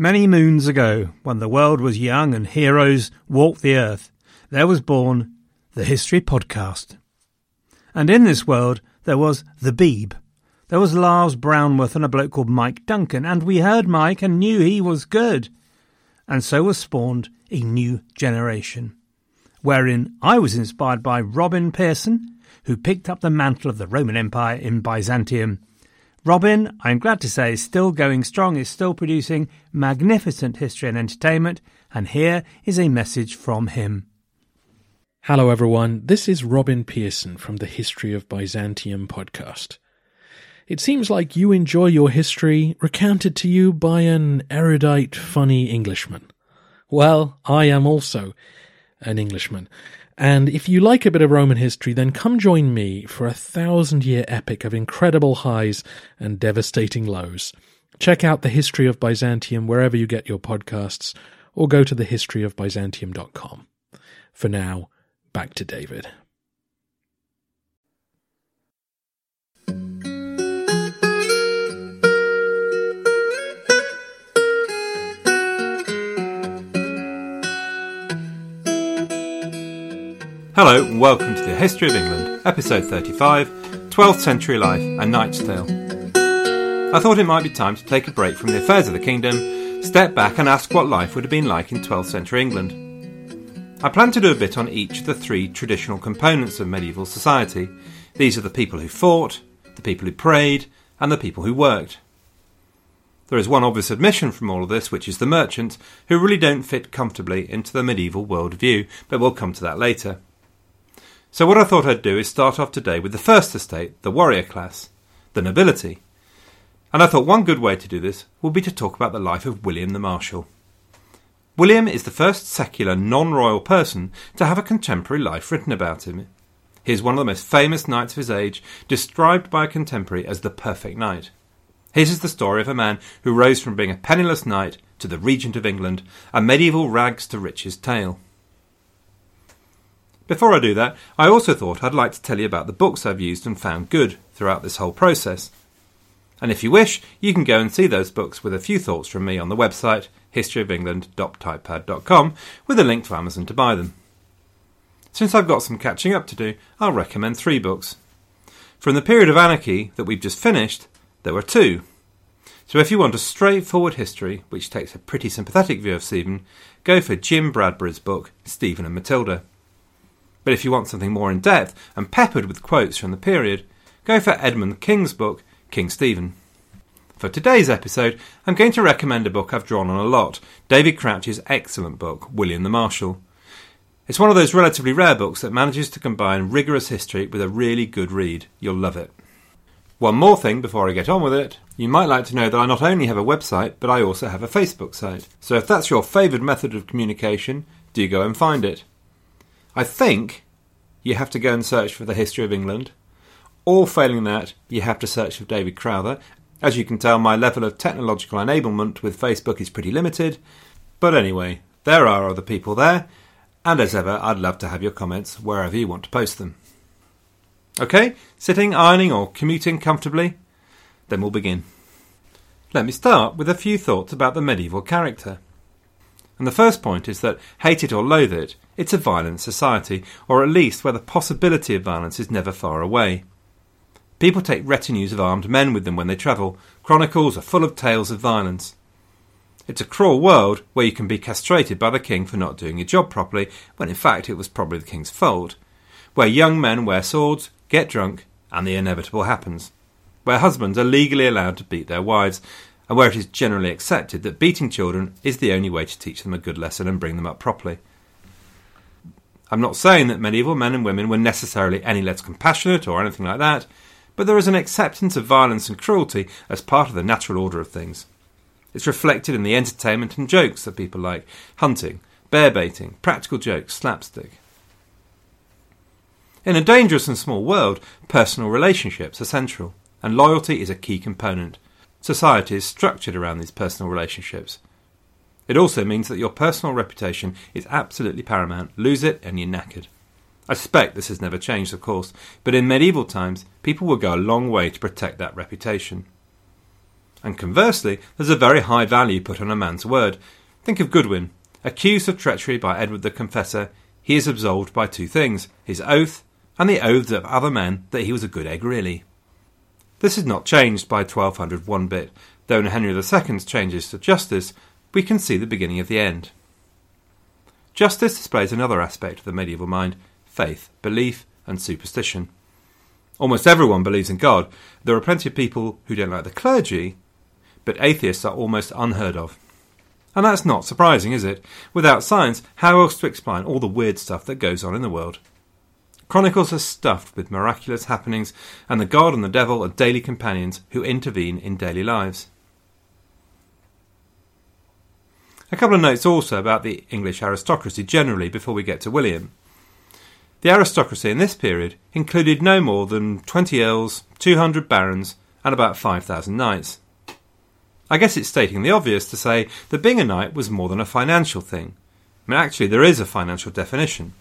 Many moons ago, when the world was young and heroes walked the earth, there was born the History Podcast. And in this world, there was the Beeb. There was Lars Brownworth and a bloke called Mike Duncan, and we heard Mike and knew he was good. And so was spawned a new generation, wherein I was inspired by Robin Pearson, who picked up the mantle of the Roman Empire in Byzantium. Robin, I'm glad to say, is still going strong, is still producing magnificent history and entertainment, and here is a message from him. Hello everyone, this is Robin Pearson from the History of Byzantium podcast. It seems like you enjoy your history recounted to you by an erudite, funny Englishman. Well, I am also an Englishman. And if you like a bit of Roman history, then come join me for a 1,000-year epic of incredible highs and devastating lows. Check out The History of Byzantium wherever you get your podcasts, or go to thehistoryofbyzantium.com. For now, back to David. Hello and welcome to the History of England, episode 35, 12th Century Life, A Knight's Tale. I thought it might be time to take a break from the affairs of the kingdom, step back and ask what life would have been like in 12th century England. I plan to do a bit on each of the three traditional components of medieval society. These are the people who fought, the people who prayed, and the people who worked. There is one obvious admission from all of this, which is the merchants, who really don't fit comfortably into the medieval worldview, but we'll come to that later. So what I thought I'd do is start off today with the first estate, the warrior class, the nobility. And I thought one good way to do this would be to talk about the life of William the Marshal. William is the first secular, non-royal person to have a contemporary life written about him. He is one of the most famous knights of his age, described by a contemporary as the perfect knight. His is the story of a man who rose from being a penniless knight to the regent of England, a medieval rags to riches tale. Before I do that, I also thought I'd like to tell you about the books I've used and found good throughout this whole process. And if you wish, you can go and see those books with a few thoughts from me on the website historyofengland.typepad.com with a link to Amazon to buy them. Since I've got some catching up to do, I'll recommend 3 books. From the period of anarchy that we've just finished, there were 2. So if you want a straightforward history, which takes a pretty sympathetic view of Stephen, go for Jim Bradbury's book, Stephen and Matilda. But if you want something more in-depth and peppered with quotes from the period, go for Edmund King's book, King Stephen. For today's episode, I'm going to recommend a book I've drawn on a lot, David Crouch's excellent book, William the Marshal. It's one of those relatively rare books that manages to combine rigorous history with a really good read. You'll love it. One more thing before I get on with it, you might like to know that I not only have a website, but I also have a Facebook site. So if that's your favoured method of communication, do go and find it. I think you have to go and search for the History of England, or failing that, you have to search for David Crowther. As you can tell, my level of technological enablement with Facebook is pretty limited, but anyway, there are other people there, and as ever, I'd love to have your comments wherever you want to post them. Okay, sitting, ironing, or commuting comfortably? Then we'll begin. Let me start with a few thoughts about the medieval character. And the first point is that, hate it or loathe it, it's a violent society, or at least where the possibility of violence is never far away. People take retinues of armed men with them when they travel. Chronicles are full of tales of violence. It's a cruel world where you can be castrated by the king for not doing your job properly, when in fact it was probably the king's fault. Where young men wear swords, get drunk, and the inevitable happens. Where husbands are legally allowed to beat their wives, and where it is generally accepted that beating children is the only way to teach them a good lesson and bring them up properly. I'm not saying that medieval men and women were necessarily any less compassionate or anything like that, but there is an acceptance of violence and cruelty as part of the natural order of things. It's reflected in the entertainment and jokes that people like: hunting, bear baiting, practical jokes, slapstick. In a dangerous and small world, personal relationships are central, and loyalty is a key component. Society is structured around these personal relationships. It also means that your personal reputation is absolutely paramount. Lose it and you're knackered. I suspect this has never changed, of course, but in medieval times, people would go a long way to protect that reputation. And conversely, there's a very high value put on a man's word. Think of Goodwin. Accused of treachery by Edward the Confessor, he is absolved by two things, his oath and the oaths of other men that he was a good egg really. This is not changed by 1200 one bit, though in Henry II's changes to justice, we can see the beginning of the end. Justice displays another aspect of the medieval mind, faith, belief and superstition. Almost everyone believes in God. There are plenty of people who don't like the clergy, but atheists are almost unheard of. And that's not surprising, is it? Without science, how else to explain all the weird stuff that goes on in the world? Chronicles are stuffed with miraculous happenings, and the God and the devil are daily companions who intervene in daily lives. A couple of notes also about the English aristocracy generally before we get to William. The aristocracy in this period included no more than 20 earls, 200 barons, and about 5,000 knights. I guess it's stating the obvious to say that being a knight was more than a financial thing. I mean, actually, there is a financial definition.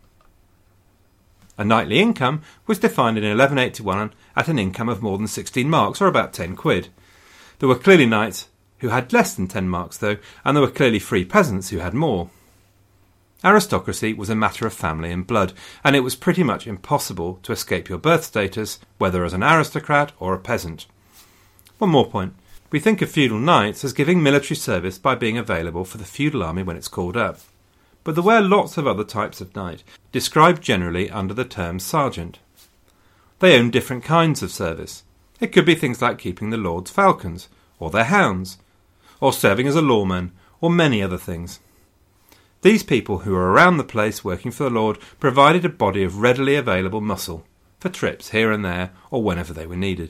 A knightly income was defined in 1181 at an income of more than 16 marks, or about 10 quid. There were clearly knights who had less than 10 marks, though, and there were clearly free peasants who had more. Aristocracy was a matter of family and blood, and it was pretty much impossible to escape your birth status, whether as an aristocrat or a peasant. One more point. We think of feudal knights as giving military service by being available for the feudal army when it's called up. But there were lots of other types of knight, described generally under the term sergeant. They owned different kinds of service. It could be things like keeping the lord's falcons, or their hounds, or serving as a lawman, or many other things. These people who were around the place working for the Lord provided a body of readily available muscle for trips here and there or whenever they were needed.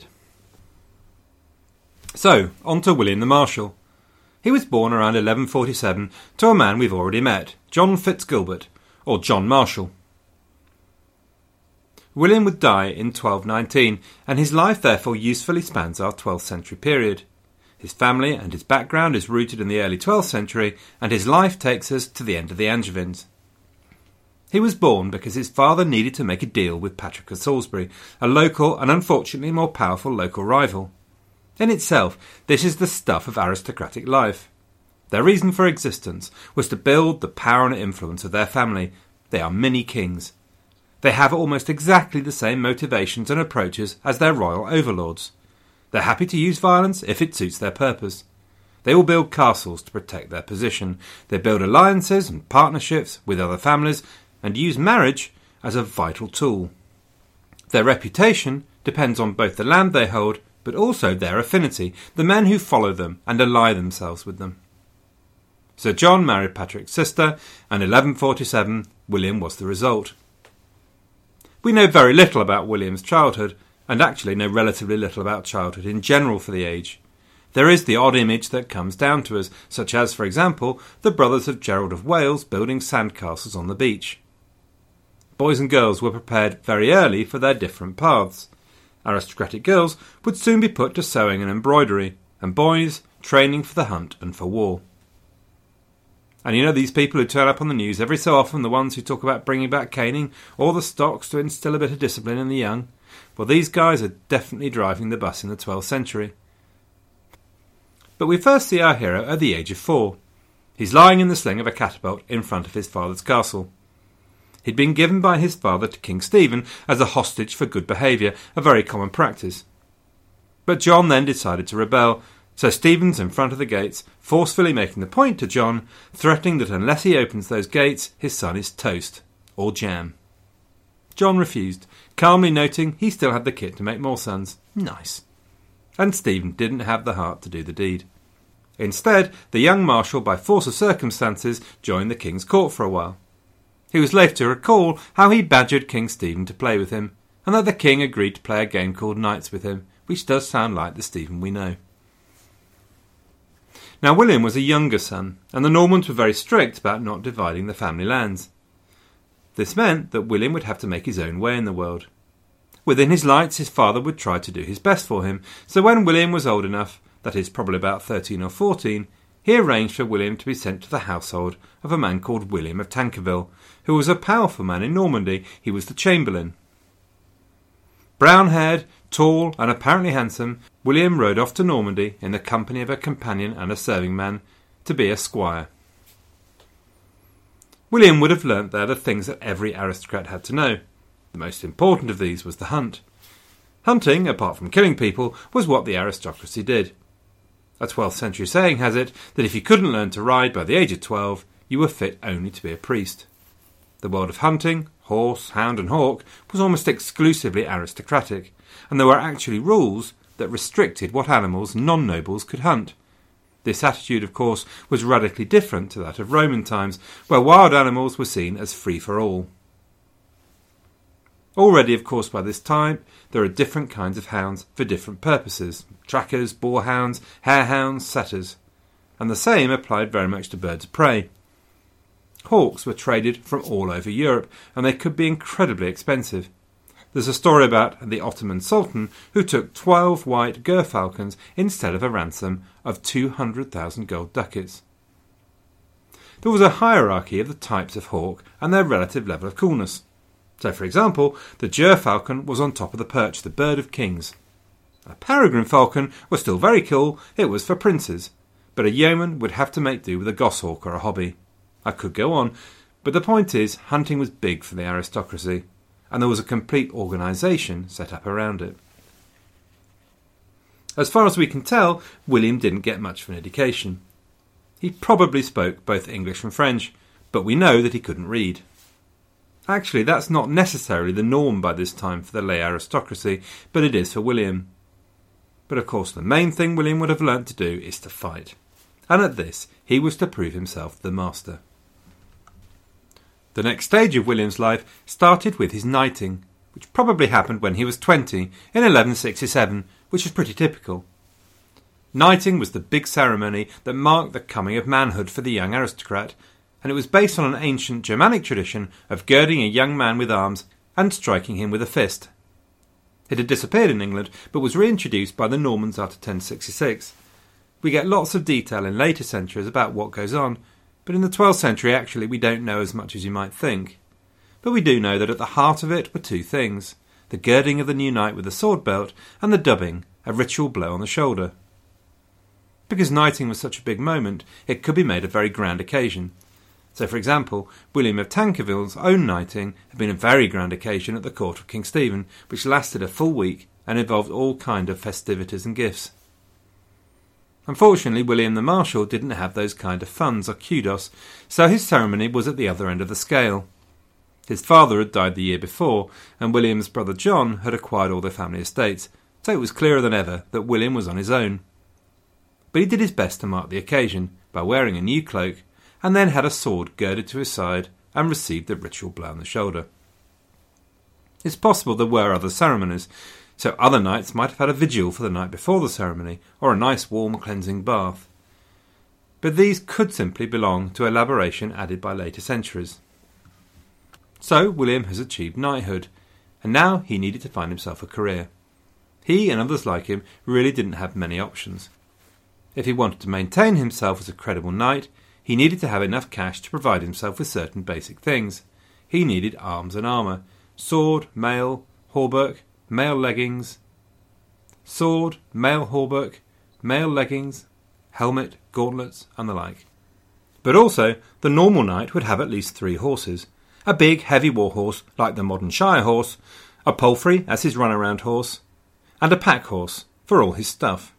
So, on to William the Marshal. He was born around 1147 to a man we've already met, John Fitzgilbert, or John Marshal. William would die in 1219, and his life therefore usefully spans our 12th century period. His family and his background is rooted in the early 12th century, and his life takes us to the end of the Angevins. He was born because his father needed to make a deal with Patrick of Salisbury, a local and unfortunately more powerful local rival. In itself, this is the stuff of aristocratic life. Their reason for existence was to build the power and influence of their family. They are mini-kings. They have almost exactly the same motivations and approaches as their royal overlords. They're happy to use violence if it suits their purpose. They will build castles to protect their position. They build alliances and partnerships with other families and use marriage as a vital tool. Their reputation depends on both the land they hold but also their affinity, the men who follow them and ally themselves with them. Sir John married Patrick's sister, and 1147 William was the result. We know very little about William's childhood, and actually know relatively little about childhood in general for the age. There is the odd image that comes down to us, such as, for example, the brothers of Gerald of Wales building sandcastles on the beach. Boys and girls were prepared very early for their different paths. Aristocratic girls would soon be put to sewing and embroidery, and boys training for the hunt and for war. And you know these people who turn up on the news every so often, the ones who talk about bringing back caning or the stocks to instil a bit of discipline in the young? Well, these guys are definitely driving the bus in the 12th century. But we first see our hero at the age of 4. He's lying in the sling of a catapult in front of his father's castle. He'd been given by his father to King Stephen as a hostage for good behaviour, a very common practice. But John then decided to rebel, so Stephen's in front of the gates, forcefully making the point to John, threatening that unless he opens those gates, his son is toast, or jam. John refused, calmly noting he still had the kit to make more sons. Nice. And Stephen didn't have the heart to do the deed. Instead, the young Marshal, by force of circumstances, joined the king's court for a while. He was later to recall how he badgered King Stephen to play with him, and that the king agreed to play a game called Knights with him, which does sound like the Stephen we know. Now William was a younger son, and the Normans were very strict about not dividing the family lands. This meant that William would have to make his own way in the world. Within his lights, his father would try to do his best for him, so when William was old enough, that is probably about 13 or 14, he arranged for William to be sent to the household of a man called William of Tankerville, who was a powerful man in Normandy. He was the Chamberlain. Brown-haired, tall, and apparently handsome, William rode off to Normandy in the company of a companion and a serving man to be a squire. William would have learnt there the things that every aristocrat had to know. The most important of these was the hunt. Hunting, apart from killing people, was what the aristocracy did. A 12th century saying has it that if you couldn't learn to ride by the age of 12, you were fit only to be a priest. The world of hunting, horse, hound and hawk, was almost exclusively aristocratic, and there were actually rules that restricted what animals non-nobles could hunt. This attitude, of course, was radically different to that of Roman times, where wild animals were seen as free for all. Already, of course, by this time, there are different kinds of hounds for different purposes: trackers, boarhounds, harehounds, setters. And the same applied very much to birds of prey. Hawks were traded from all over Europe, and they could be incredibly expensive. There's a story about the Ottoman Sultan who took 12 white gerfalcons instead of a ransom of 200,000 gold ducats. There was a hierarchy of the types of hawk and their relative level of coolness. So, for example, the gerfalcon was on top of the perch, the bird of kings. A peregrine falcon was still very cool, it was for princes, but a yeoman would have to make do with a goshawk or a hobby. I could go on, but the point is, hunting was big for the aristocracy, and there was a complete organisation set up around it. As far as we can tell, William didn't get much of an education. He probably spoke both English and French, but we know that he couldn't read. Actually, that's not necessarily the norm by this time for the lay aristocracy, but it is for William. But of course the main thing William would have learnt to do is to fight, and at this he was to prove himself the master. The next stage of William's life started with his knighting, which probably happened when he was 20 in 1167, which is pretty typical. Knighting was the big ceremony that marked the coming of manhood for the young aristocrat, and it was based on an ancient Germanic tradition of girding a young man with arms and striking him with a fist. It had disappeared in England, but was reintroduced by the Normans after 1066. We get lots of detail in later centuries about what goes on, but in the 12th century actually we don't know as much as you might think. But we do know that at the heart of it were two things: the girding of the new knight with a sword belt, and the dubbing, a ritual blow on the shoulder. Because knighting was such a big moment, it could be made a very grand occasion. So, for example, William of Tankerville's own knighting had been a very grand occasion at the court of King Stephen, which lasted a full week and involved all kind of festivities and gifts. Unfortunately, William the Marshal didn't have those kind of funds or kudos, so his ceremony was at the other end of the scale. His father had died the year before, and William's brother John had acquired all their family estates, so it was clearer than ever that William was on his own. But he did his best to mark the occasion by wearing a new cloak, and then had a sword girded to his side and received the ritual blow on the shoulder. It's possible there were other ceremonies, so other knights might have had a vigil for the night before the ceremony, or a nice warm cleansing bath. But these could simply belong to elaboration added by later centuries. So William has achieved knighthood, and now he needed to find himself a career. He and others like him really didn't have many options. If he wanted to maintain himself as a credible knight, he needed to have enough cash to provide himself with certain basic things. He needed arms and armour: sword, mail, hauberk, mail leggings, helmet, gauntlets, and the like. But also, the normal knight would have at least 3 horses: a big, heavy war horse like the modern shire horse, a palfrey as his run-around horse, and a pack horse for all his stuff.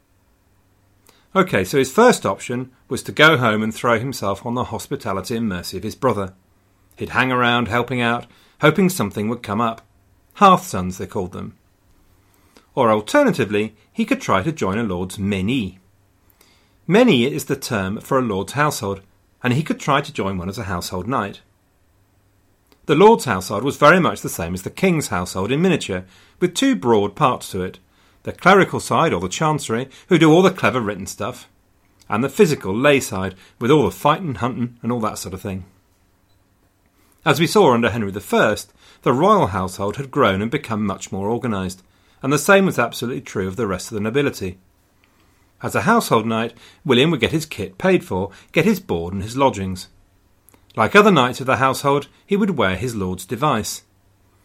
OK, so his first option was to go home and throw himself on the hospitality and mercy of his brother. He'd hang around helping out, hoping something would come up. Hearthsons, they called them. Or alternatively, he could try to join a lord's meney. Meney is the term for a lord's household, and he could try to join one as a household knight. The lord's household was very much the same as the king's household in miniature, with 2 broad parts to it: the clerical side, or the chancery, who do all the clever written stuff, and the physical lay side, with all the fighting, hunting, and all that sort of thing. As we saw under Henry I, the royal household had grown and become much more organised, and the same was absolutely true of the rest of the nobility. As a household knight, William would get his kit paid for, get his board and his lodgings. Like other knights of the household, he would wear his lord's device.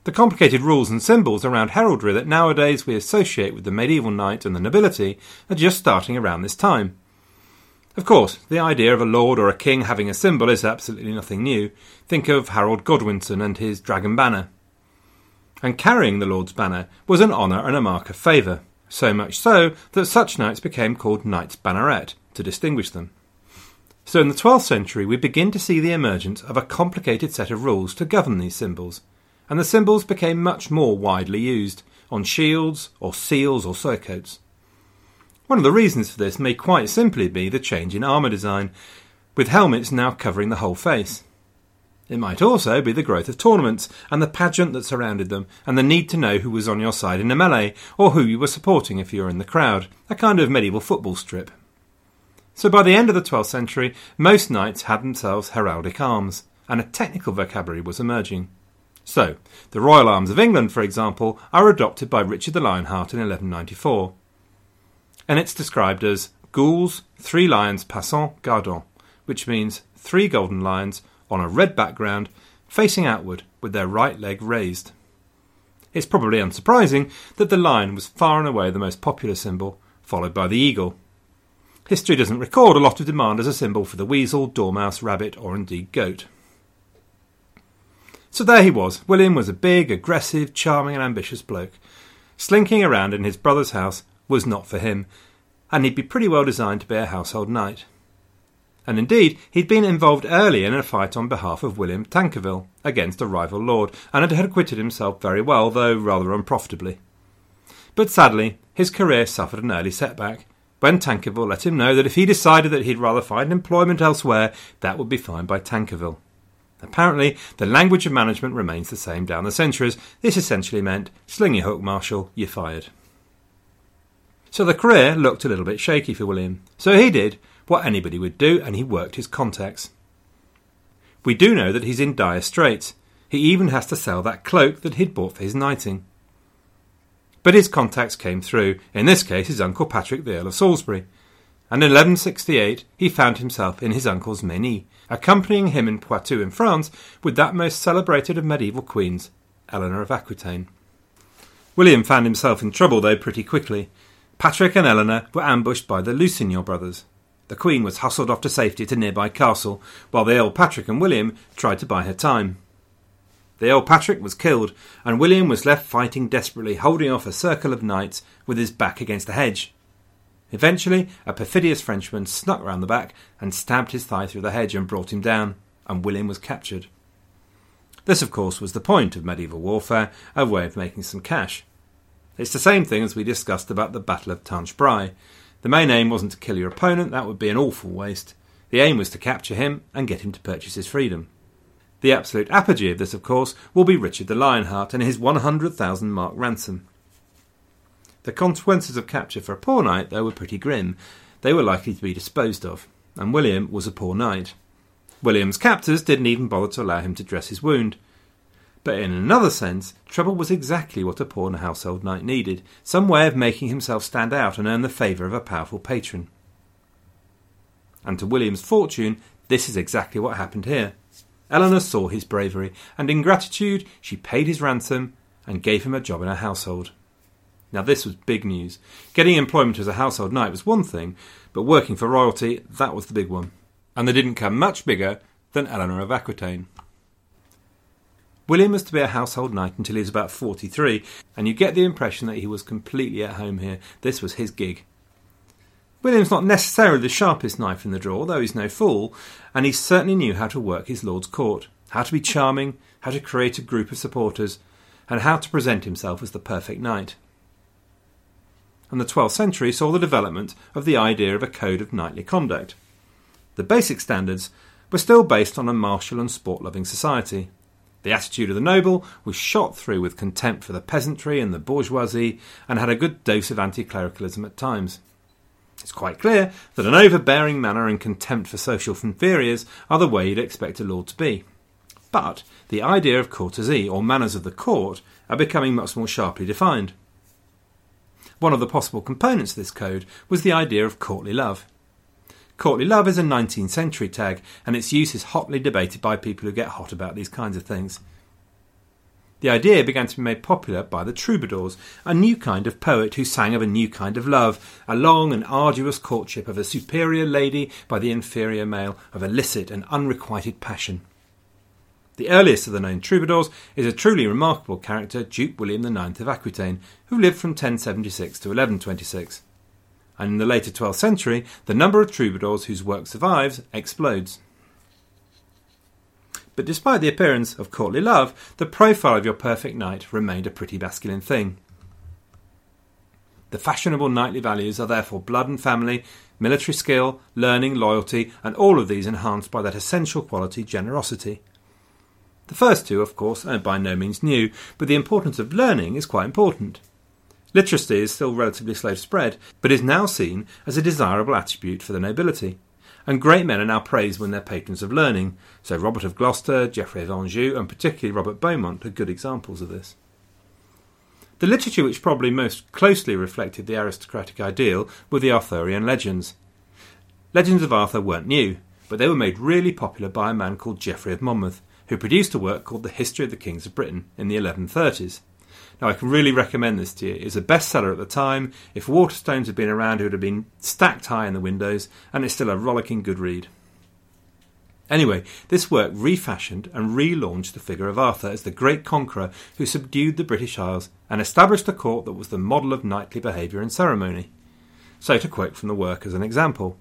The complicated rules and symbols around heraldry that nowadays we associate with the medieval knight and the nobility are just starting around this time. Of course, the idea of a lord or a king having a symbol is absolutely nothing new. Think of Harold Godwinson and his dragon banner. And carrying the lord's banner was an honour and a mark of favour, so much so that such knights became called knights banneret to distinguish them. So in the 12th century we begin to see the emergence of a complicated set of rules to govern these symbols, and the symbols became much more widely used, on shields or seals or surcoats. One of the reasons for this may quite simply be the change in armour design, with helmets now covering the whole face. It might also be the growth of tournaments and the pageant that surrounded them, and the need to know who was on your side in a melee, or who you were supporting if you were in the crowd, a kind of medieval football strip. So by the end of the 12th century, most knights had themselves heraldic arms, and a technical vocabulary was emerging. So, the Royal Arms of England, for example, are adopted by Richard the Lionheart in 1194. And it's described as gules, 3 lions passant gardant, which means 3 golden lions on a red background, facing outward with their right leg raised. It's probably unsurprising that the lion was far and away the most popular symbol, followed by the eagle. History doesn't record a lot of demand as a symbol for the weasel, dormouse, rabbit, or indeed goat. So there he was. William was a big, aggressive, charming and ambitious bloke. Slinking around in his brother's house was not for him, and he'd be pretty well designed to be a household knight. And indeed, he'd been involved early in a fight on behalf of William Tankerville against a rival lord, and had acquitted himself very well, though rather unprofitably. But sadly, his career suffered an early setback, when Tankerville let him know that if he decided that he'd rather find employment elsewhere, that would be fine by Tankerville. Apparently, the language of management remains the same down the centuries. This essentially meant, sling your hook, Marshal, you're fired. So the career looked a little bit shaky for William. So he did what anybody would do, and he worked his contacts. We do know that he's in dire straits. He even has to sell that cloak that he'd bought for his knighting. But his contacts came through, in this case his uncle Patrick the Earl of Salisbury, and in 1168 he found himself in his uncle's Meney, accompanying him in Poitou in France with that most celebrated of medieval queens, Eleanor of Aquitaine. William found himself in trouble though pretty quickly. Patrick and Eleanor were ambushed by the Lusignan brothers. The Queen was hustled off to safety to nearby castle, while the Earl Patrick and William tried to buy her time. The Earl Patrick was killed, and William was left fighting desperately, holding off a circle of knights with his back against a hedge. Eventually, a perfidious Frenchman snuck round the back and stabbed his thigh through the hedge and brought him down, and William was captured. This, of course, was the point of medieval warfare, a way of making some cash. It's the same thing as we discussed about the Battle of Tinchebrai. The main aim wasn't to kill your opponent, that would be an awful waste. The aim was to capture him and get him to purchase his freedom. The absolute apogee of this, of course, will be Richard the Lionheart and his 100,000 mark ransom. The consequences of capture for a poor knight, though, were pretty grim. They were likely to be disposed of, and William was a poor knight. William's captors didn't even bother to allow him to dress his wound. But in another sense, trouble was exactly what a poor household knight needed, some way of making himself stand out and earn the favour of a powerful patron. And to William's fortune, this is exactly what happened here. Eleanor saw his bravery, and in gratitude she paid his ransom and gave him a job in her household. Now this was big news. Getting employment as a household knight was one thing, but working for royalty, that was the big one. And they didn't come much bigger than Eleanor of Aquitaine. William was to be a household knight until he was about 43, and you get the impression that he was completely at home here. This was his gig. William's not necessarily the sharpest knife in the drawer, though he's no fool, and he certainly knew how to work his lord's court, how to be charming, how to create a group of supporters, and how to present himself as the perfect knight. And the 12th century saw the development of the idea of a code of knightly conduct. The basic standards were still based on a martial and sport-loving society. The attitude of the noble was shot through with contempt for the peasantry and the bourgeoisie, and had a good dose of anti-clericalism at times. It's quite clear that an overbearing manner and contempt for social inferiors are the way you'd expect a lord to be. But the idea of courtesy, or manners of the court, are becoming much more sharply defined. One of the possible components of this code was the idea of courtly love. Courtly love is a 19th century tag, and its use is hotly debated by people who get hot about these kinds of things. the idea began to be made popular by the troubadours, a new kind of poet who sang of a new kind of love, a long and arduous courtship of a superior lady by the inferior male, of illicit and unrequited passion. The earliest of the known troubadours is a truly remarkable character, Duke William IX of Aquitaine, who lived from 1076 to 1126. And in the later 12th century, the number of troubadours whose work survives explodes. But despite the appearance of courtly love, the profile of your perfect knight remained a pretty masculine thing. The fashionable knightly values are therefore blood and family, military skill, learning, loyalty, and all of these enhanced by that essential quality, generosity. The first two, of course, are by no means new, but the importance of learning is quite important. Literacy is still relatively slow to spread, but is now seen as a desirable attribute for the nobility. And great men are now praised when they're patrons of learning, so Robert of Gloucester, Geoffrey of Anjou, and particularly Robert Beaumont are good examples of this. The literature which probably most closely reflected the aristocratic ideal were the Arthurian legends. Legends of Arthur weren't new, but they were made really popular by a man called Geoffrey of Monmouth, who produced a work called The History of the Kings of Britain in the 1130s. Now, I can really recommend this to you. It's a bestseller at the time. If Waterstones had been around, it would have been stacked high in the windows, and it's still a rollicking good read. Anyway, this work refashioned and relaunched the figure of Arthur as the great conqueror who subdued the British Isles and established a court that was the model of knightly behaviour and ceremony. So to quote from the work as an example.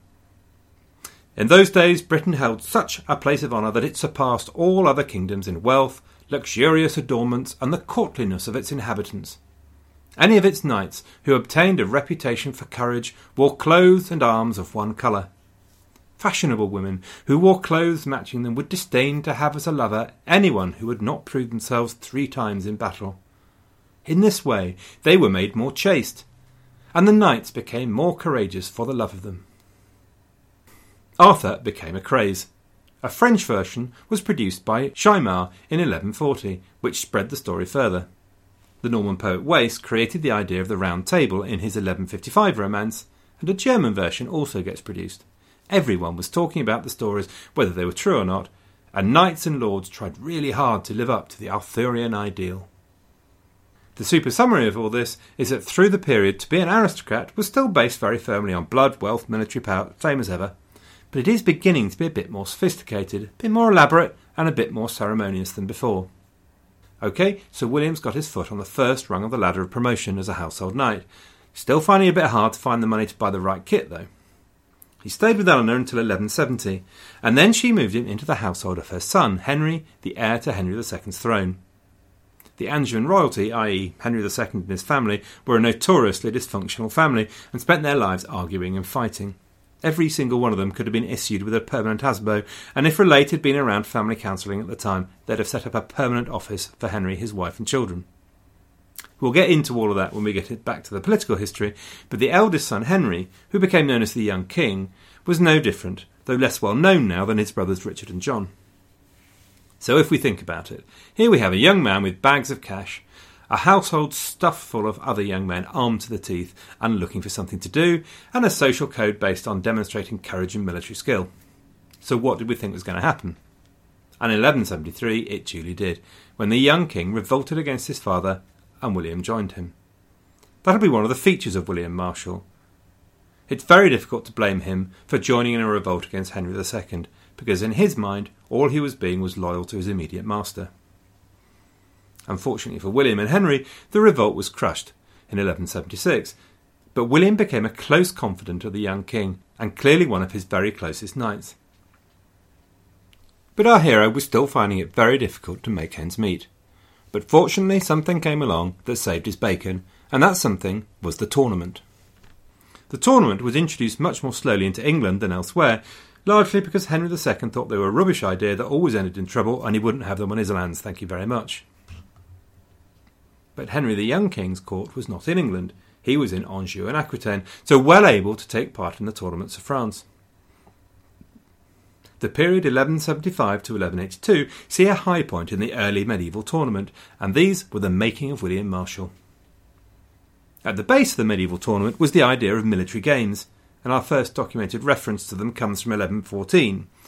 In those days, Britain held such a place of honour that it surpassed all other kingdoms in wealth, luxurious adornments, and the courtliness of its inhabitants. Any of its knights who obtained a reputation for courage wore clothes and arms of one colour. Fashionable women who wore clothes matching them would disdain to have as a lover anyone who had not proved themselves 3 times in battle. In this way they were made more chaste, and the knights became more courageous for the love of them. Arthur became a craze. A French version was produced by Chaimard in 1140, which spread the story further. The Norman poet Wace created the idea of the Round Table in his 1155 romance, and a German version also gets produced. Everyone was talking about the stories, whether they were true or not, and knights and lords tried really hard to live up to the Arthurian ideal. The super summary of all this is that through the period, to be an aristocrat was still based very firmly on blood, wealth, military power, same as ever. But it is beginning to be a bit more sophisticated, a bit more elaborate, and a bit more ceremonious than before. OK, so William's got his foot on the first rung of the ladder of promotion as a household knight. Still finding it a bit hard to find the money to buy the right kit, though. He stayed with Eleanor until 1170, and then she moved him into the household of her son, Henry, the heir to Henry II's throne. The Angevin royalty, i.e. Henry II and his family, were a notoriously dysfunctional family and spent their lives arguing and fighting. Every single one of them could have been issued with a permanent ASBO, and if relate had been around family counselling at the time, they'd have set up a permanent office for Henry, his wife and children. We'll get into all of that when we get back to the political history, but the eldest son, Henry, who became known as the Young King, was no different, though less well known now than his brothers Richard and John. So if we think about it, here we have a young man with bags of cash, a household stuffed full of other young men armed to the teeth and looking for something to do, and a social code based on demonstrating courage and military skill. So what did we think was going to happen? And in 1173 it duly did, when the young king revolted against his father and William joined him. That'll be one of the features of William Marshal. It's very difficult to blame him for joining in a revolt against Henry II, because in his mind all he was being was loyal to his immediate master. Unfortunately for William and Henry, the revolt was crushed in 1176, but William became a close confidant of the young king, and clearly one of his very closest knights. But our hero was still finding it very difficult to make ends meet. But fortunately something came along that saved his bacon, and that something was the tournament. The tournament was introduced much more slowly into England than elsewhere, largely because Henry II thought they were a rubbish idea that always ended in trouble, and he wouldn't have them on his lands, thank you very much. But Henry the Young King's court was not in England. He was in Anjou and Aquitaine, so well able to take part in the tournaments of France. The period 1175 to 1182 see a high point in the early medieval tournament, and these were the making of William Marshal. At the base of the medieval tournament was the idea of military games, and our first documented reference to them comes from 1114.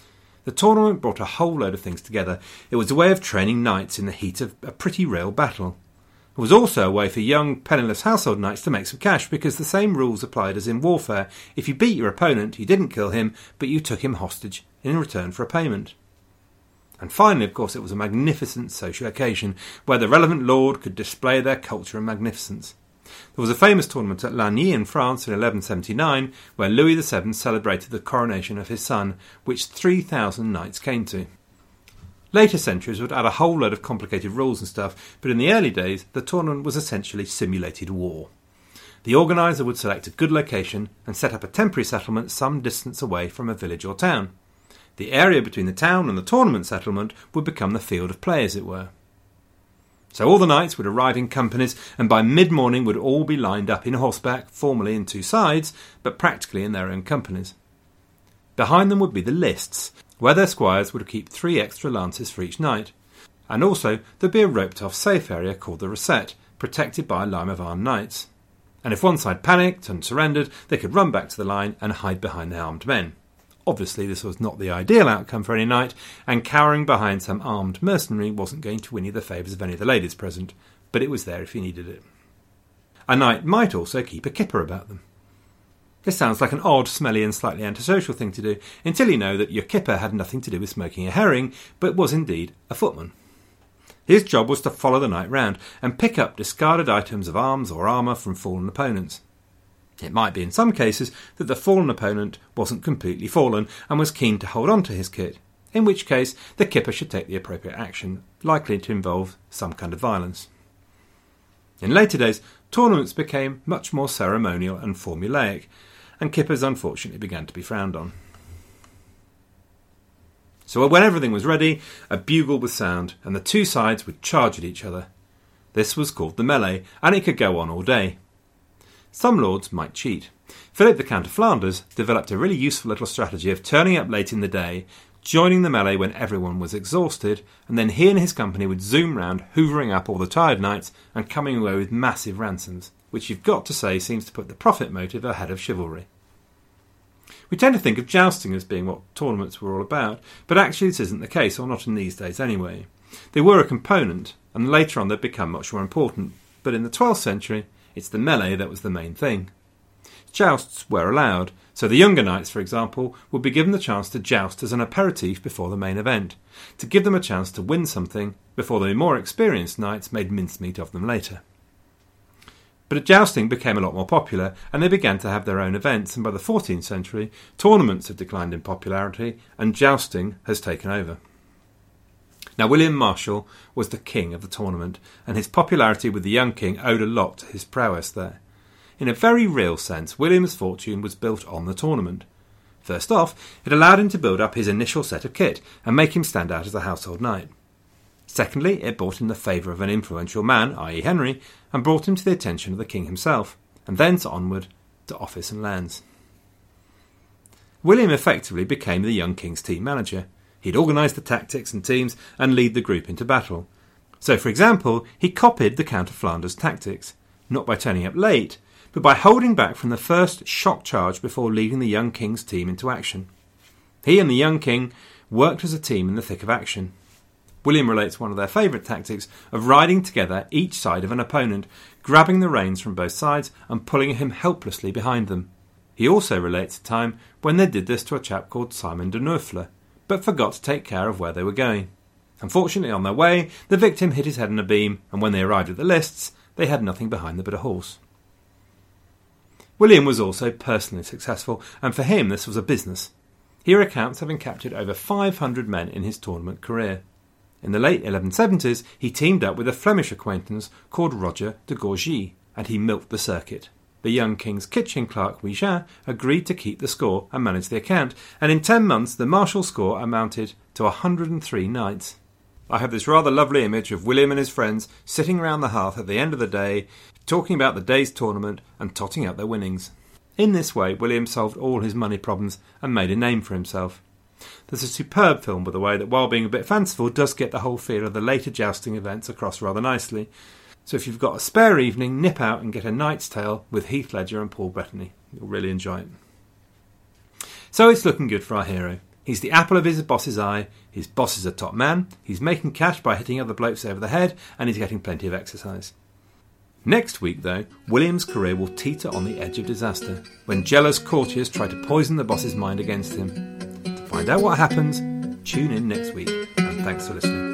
the tournament brought a whole load of things together. It was a way of training knights in the heat of a pretty real battle. It was also a way for young, penniless household knights to make some cash, because the same rules applied as in warfare. If you beat your opponent, you didn't kill him, but you took him hostage in return for a payment. And finally, of course, it was a magnificent social occasion where the relevant lord could display their culture and magnificence. There was a famous tournament at Lagny in France in 1179 where Louis VII celebrated the coronation of his son, which 3,000 knights came to. Later centuries would add a whole load of complicated rules and stuff, but in the early days the tournament was essentially simulated war. The organiser would select a good location and set up a temporary settlement some distance away from a village or town. The area between the town and the tournament settlement would become the field of play, as it were. So all the knights would arrive in companies, and by mid-morning would all be lined up in horseback, formally in two sides, but practically in their own companies. Behind them would be the lists, where their squires would keep 3 extra lances for each knight. And also there'd be a roped-off safe area called the Recette, protected by a line of armed knights. And if one side panicked and surrendered, they could run back to the line and hide behind the armed men. Obviously, this was not the ideal outcome for any knight, and cowering behind some armed mercenary wasn't going to win you the favours of any of the ladies present, but it was there if you needed it. A knight might also keep a kipper about them. This sounds like an odd, smelly and slightly antisocial thing to do, until you know that your kipper had nothing to do with smoking a herring, but was indeed a footman. His job was to follow the knight round and pick up discarded items of arms or armour from fallen opponents. It might be in some cases that the fallen opponent wasn't completely fallen and was keen to hold on to his kit, in which case the kipper should take the appropriate action, likely to involve some kind of violence. In later days, tournaments became much more ceremonial and formulaic, and kippers unfortunately began to be frowned on. So when everything was ready, a bugle would sound and the two sides would charge at each other. This was called the melee, and it could go on all day. Some lords might cheat. Philip the Count of Flanders developed a really useful little strategy of turning up late in the day, joining the melee when everyone was exhausted, and then he and his company would zoom round, hoovering up all the tired knights and coming away with massive ransoms, which you've got to say seems to put the profit motive ahead of chivalry. We tend to think of jousting as being what tournaments were all about, but actually this isn't the case, or not in these days anyway. They were a component, and later on they'd become much more important, but in the 12th century it's the melee that was the main thing. Jousts were allowed, so the younger knights, for example, would be given the chance to joust as an aperitif before the main event, to give them a chance to win something before the more experienced knights made mincemeat of them later. But jousting became a lot more popular, and they began to have their own events, and by the 14th century, tournaments have declined in popularity, and jousting has taken over. Now, William Marshal was the king of the tournament, and his popularity with the young king owed a lot to his prowess there. In a very real sense, William's fortune was built on the tournament. First off, it allowed him to build up his initial set of kit and make him stand out as a household knight. Secondly, it brought him the favour of an influential man, i.e. Henry, and brought him to the attention of the king himself, and thence onward to office and lands. William effectively became the young king's team manager. He'd organise the tactics and teams and lead the group into battle. So, for example, he copied the Count of Flanders' tactics, not by turning up late, but by holding back from the first shock charge before leading the young king's team into action. He and the young king worked as a team in the thick of action. William relates one of their favourite tactics of riding together each side of an opponent, grabbing the reins from both sides and pulling him helplessly behind them. He also relates a time when they did this to a chap called Simon de Neufle, but forgot to take care of where they were going. Unfortunately, on their way, the victim hit his head on a beam, and when they arrived at the lists, they had nothing behind them but a horse. William was also personally successful, and for him this was a business. He recounts having captured over 500 men in his tournament career. In the late 1170s, he teamed up with a Flemish acquaintance called Roger de Gourgy, and he milked the circuit. The young king's kitchen clerk, Ouijan, agreed to keep the score and manage the account, and in 10 months the martial score amounted to 103 knights. I have this rather lovely image of William and his friends sitting round the hearth at the end of the day, talking about the day's tournament and totting out their winnings. In this way, William solved all his money problems and made a name for himself. There's a superb film, by the way, that while being a bit fanciful, does get the whole feel of the later jousting events across rather nicely. So if you've got a spare evening, nip out and get A Knight's Tale with Heath Ledger and Paul Bettany. You'll really enjoy it. So it's looking good for our hero. He's the apple of his boss's eye, his boss is a top man, he's making cash by hitting other blokes over the head, and he's getting plenty of exercise. Next week, though, William's career will teeter on the edge of disaster when jealous courtiers try to poison the boss's mind against him. To find out what happens, tune in next week, and thanks for listening.